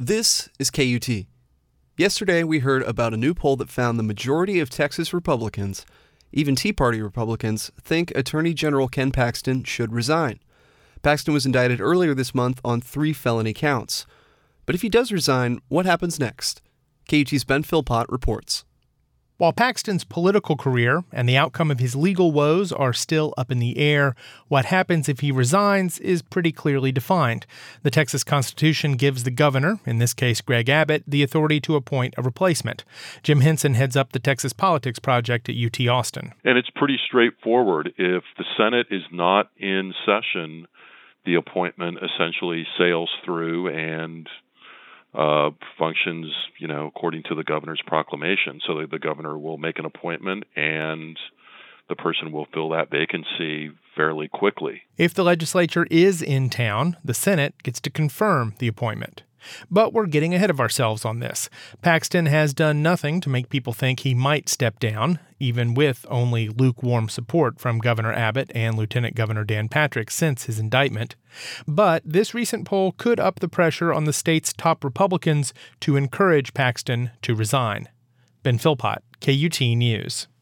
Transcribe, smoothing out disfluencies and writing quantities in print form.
This is KUT. Yesterday, we heard about a new poll that found the majority of Texas Republicans, even Tea Party Republicans, think Attorney General Ken Paxton should resign. Paxton was indicted earlier this month on 3 felony counts. But if he does resign, what happens next? KUT's Ben Philpott reports. While Paxton's political career and the outcome of his legal woes are still up in the air, what happens if he resigns is pretty clearly defined. The Texas Constitution gives the governor, in this case Greg Abbott, the authority to appoint a replacement. Jim Henson heads up the Texas Politics Project at UT Austin. And it's pretty straightforward. If the Senate is not in session, the appointment essentially sails through and functions, according to the governor's proclamation. So that the governor will make an appointment and the person will fill that vacancy fairly quickly. If the legislature is in town, the Senate gets to confirm the appointment. But we're getting ahead of ourselves on this. Paxton has done nothing to make people think he might step down, even with only lukewarm support from Governor Abbott and Lieutenant Governor Dan Patrick since his indictment. But this recent poll could up the pressure on the state's top Republicans to encourage Paxton to resign. Ben Philpott, KUT News.